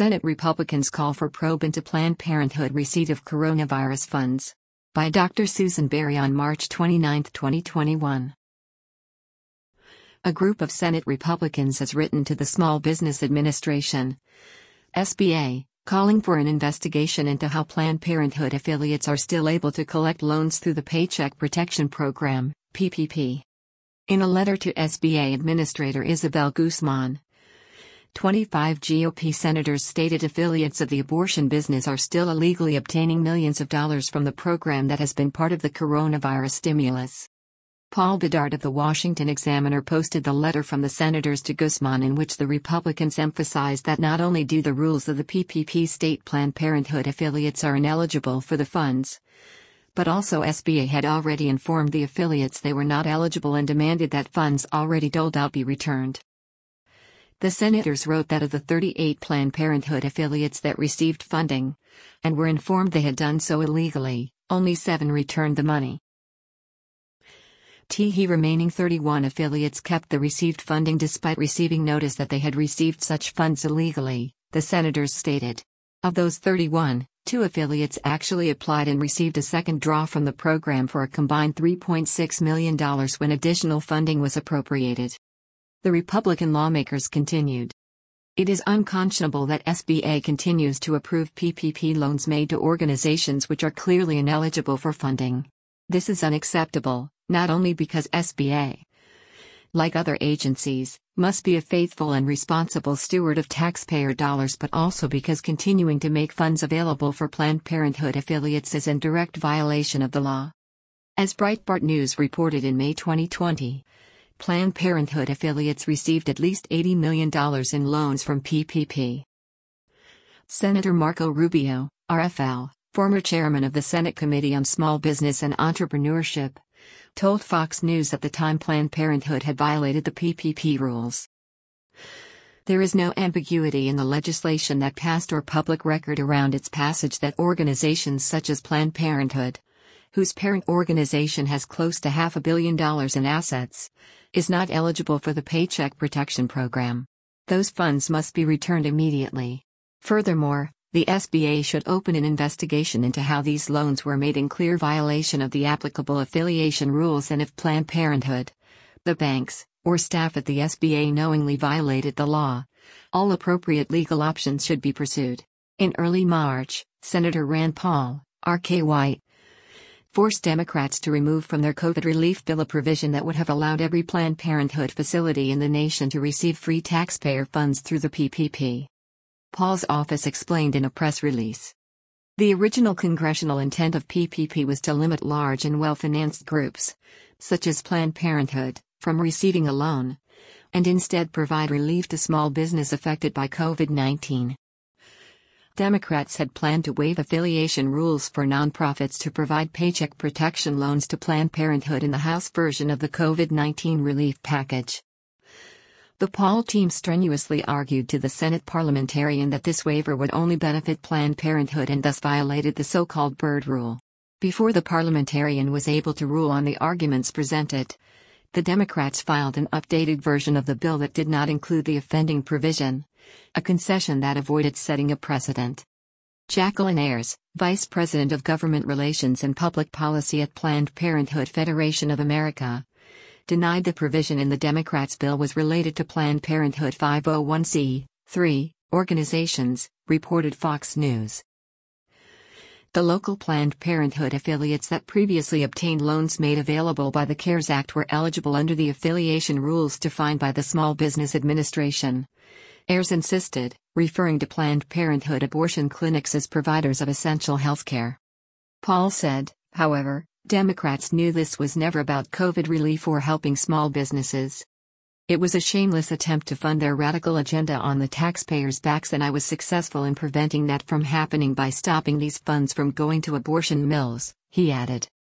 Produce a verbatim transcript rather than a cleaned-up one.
Senate Republicans call for probe into Planned Parenthood receipt of coronavirus funds. By Doctor Susan Berry on March twenty-ninth, twenty twenty-one. A group of Senate Republicans has written to the Small Business Administration, S B A, calling for an investigation into how Planned Parenthood affiliates are still able to collect loans through the Paycheck Protection Program, P P P. In a letter to S B A Administrator Isabel Guzman, twenty-five G O P senators stated affiliates of the abortion business are still illegally obtaining millions of dollars from the program that has been part of the coronavirus stimulus. Paul Bedard of the Washington Examiner posted the letter from the senators to Guzman, in which the Republicans emphasized that not only do the rules of the P P P state Planned Parenthood affiliates are ineligible for the funds, but also S B A had already informed the affiliates they were not eligible and demanded that funds already doled out be returned. The senators wrote that of the thirty-eight Planned Parenthood affiliates that received funding, and were informed they had done so illegally, only seven returned the money. The remaining thirty-one affiliates kept the received funding despite receiving notice that they had received such funds illegally, the senators stated. Of those thirty-one, two affiliates actually applied and received a second draw from the program for a combined three point six million dollars when additional funding was appropriated. The Republican lawmakers continued. It is unconscionable that S B A continues to approve P P P loans made to organizations which are clearly ineligible for funding. This is unacceptable, not only because S B A, like other agencies, must be a faithful and responsible steward of taxpayer dollars, but also because continuing to make funds available for Planned Parenthood affiliates is in direct violation of the law. As Breitbart News reported in May twenty twenty, Planned Parenthood affiliates received at least eighty million dollars in loans from P P P. Senator Marco Rubio, R F L, former chairman of the Senate Committee on Small Business and Entrepreneurship, told Fox News at the time Planned Parenthood had violated the P P P rules. There is no ambiguity in the legislation that passed or public record around its passage that organizations such as Planned Parenthood, whose parent organization has close to half a billion dollars in assets, is not eligible for the Paycheck Protection Program. Those funds must be returned immediately. Furthermore, the S B A should open an investigation into how these loans were made in clear violation of the applicable affiliation rules, and if Planned Parenthood, the banks, or staff at the S B A knowingly violated the law, all appropriate legal options should be pursued. In early March, Senator Rand Paul, R K Y, forced Democrats to remove from their COVID relief bill a provision that would have allowed every Planned Parenthood facility in the nation to receive free taxpayer funds through the P P P. Paul's office explained in a press release. The original congressional intent of P P P was to limit large and well-financed groups, such as Planned Parenthood, from receiving a loan, and instead provide relief to small business affected by COVID nineteen. Democrats had planned to waive affiliation rules for nonprofits to provide paycheck protection loans to Planned Parenthood in the House version of the COVID nineteen relief package. The Paul team strenuously argued to the Senate parliamentarian that this waiver would only benefit Planned Parenthood and thus violated the so-called Byrd Rule. Before the parliamentarian was able to rule on the arguments presented, the Democrats filed an updated version of the bill that did not include the offending provision, a concession that avoided setting a precedent. Jacqueline Ayers, Vice President of Government Relations and Public Policy at Planned Parenthood Federation of America, denied the provision in the Democrats' bill was related to Planned Parenthood five oh one c three organizations, reported Fox News. The local Planned Parenthood affiliates that previously obtained loans made available by the CARES Act were eligible under the affiliation rules defined by the Small Business Administration, Ayers insisted, referring to Planned Parenthood abortion clinics as providers of essential health care. Paul said, however, Democrats knew this was never about COVID relief or helping small businesses. It was a shameless attempt to fund their radical agenda on the taxpayers' backs, and I was successful in preventing that from happening by stopping these funds from going to abortion mills, he added.